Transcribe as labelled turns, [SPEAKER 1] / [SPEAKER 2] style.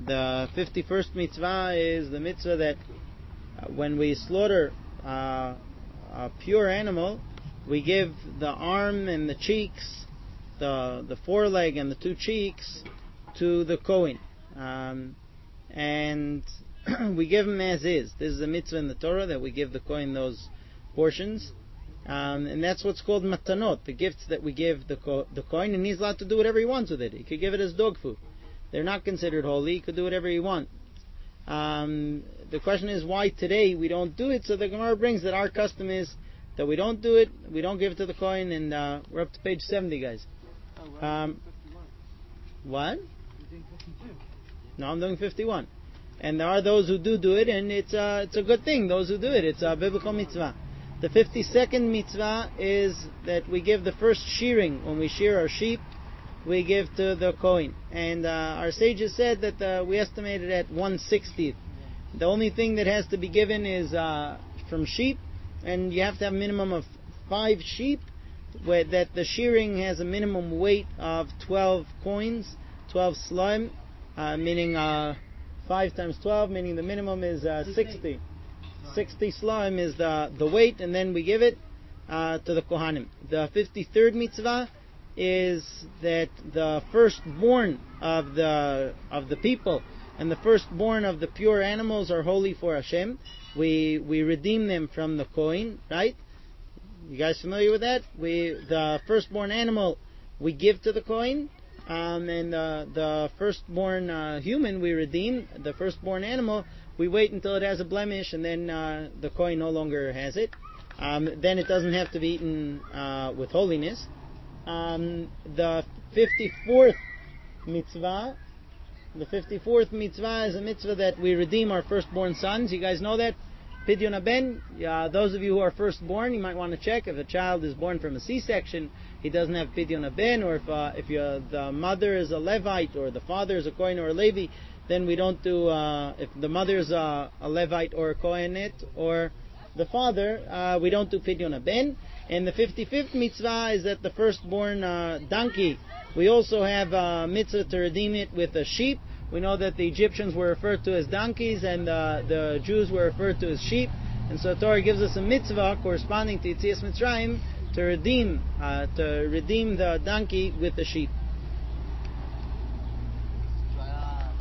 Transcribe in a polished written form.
[SPEAKER 1] The 51st mitzvah is the mitzvah that when we slaughter a pure animal, we give the arm and the cheeks, the foreleg and the two cheeks to the Kohen. And we give them as is. This is a mitzvah in the Torah that we give the Kohen those portions. And that's what's called matanot, the gifts that we give the Kohen, and he's allowed to do whatever he wants with it. He could give it as dog food. They're not considered holy. He could do whatever he wants. The question is why today we don't do it. So the Gemara brings that our custom is that we don't do it, we don't give it to the Kohen, and we're up to page 70, guys. What?
[SPEAKER 2] You're doing 52.
[SPEAKER 1] No, I'm doing 51. And there are those who do it, and it's a good thing, those who do it. It's a biblical mitzvah. The 52nd mitzvah is that we give the first shearing. When we shear our sheep, we give to the Kohen. And our sages said that we estimate it at 1/60th. The only thing that has to be given is from sheep, and you have to have a minimum of 5 sheep, where that the shearing has a minimum weight of 12 coins, 12 slime, meaning 5 times 12, meaning the minimum is 60. 60 slime is the weight, and then we give it to the Kohanim. The 53rd mitzvah is that the firstborn of the people and the firstborn of the pure animals are holy for Hashem. We redeem them from the Kohen, right? You guys familiar with that? The firstborn animal we give to the Kohen, and the firstborn human we redeem. The firstborn animal we wait until it has a blemish, and then the Kohen no longer has it. Then it doesn't have to be eaten with holiness. The 54th mitzvah. The 54th mitzvah is a mitzvah that we redeem our firstborn sons. You guys know that? Pidyon haben. Those of you who are firstborn, you might want to check if a child is born from a C-section, he doesn't have Pidyon haben, or if the mother is a Levite or the father is a Kohen or a Levi, then we don't do. If the mother is a Levite or a Kohenet or the father, we don't do Pidyon haben. And the 55th mitzvah is that the firstborn donkey, we also have a mitzvah to redeem it with a sheep. We know that the Egyptians were referred to as donkeys, and the Jews were referred to as sheep. And so Torah gives us a mitzvah corresponding to Yetzias Mitzrayim to redeem the donkey with the sheep.